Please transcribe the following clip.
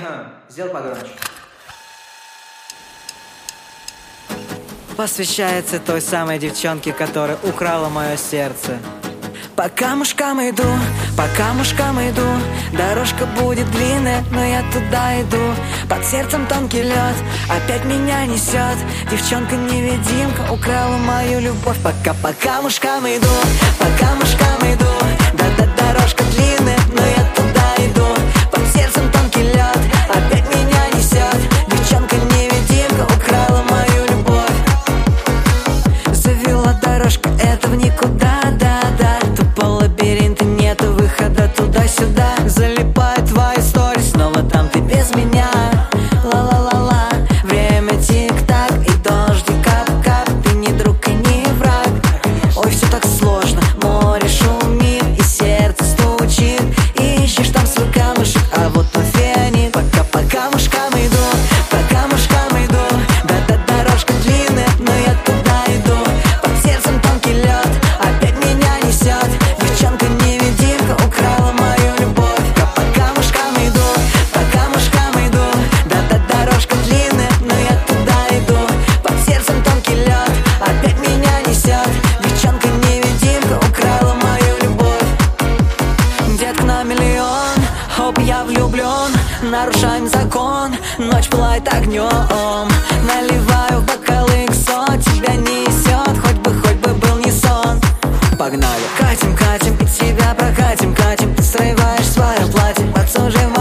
Сделай погромче. Посвящается той самой девчонке, которая украла мое сердце. По камушкам иду, дорожка будет длинная, но я туда иду. Под сердцем тонкий лед, опять меня несет. Девчонка-невидимка украла мою любовь. Пока по камушкам иду, да-да, дорожка длинная, но я туда иду. Под сердцем тонкий лед, опять меня несет. Девчонка-невидимка украла мою любовь. Завела дорожка, это в никуда, да-да. Тупо лабиринт и нету выхода туда-сюда. Залипает твои истории, снова там ты без меня. Ла-ла-ла-ла, время тик-так и дождик кап-кап. Ты не друг и не враг. Ой, все так сложно, море шумит и сердце стучит. Ищешь там свой камушек, а вот он фенит. Пока по камушкам иду, да-да, дорожка длинная, но я туда иду. Под сердцем тонкий лед, опять меня несет. Девчонка-невидимка украла мою любовь. По камушкам иду, да-да, дорожка длинная, но я туда иду. Под сердцем тонкий лед, опять меня несет. Девчонка-невидимка украла мою любовь. Детка на миллион, хоп, я влюблен. Нарушаем закон, ночь пылает огнем. Наливаю в бокалы XO, тебя несет, хоть бы был не сон. Погнали, катим, и тебя прокатим. Ты срываешь свое платье, подсуживаешь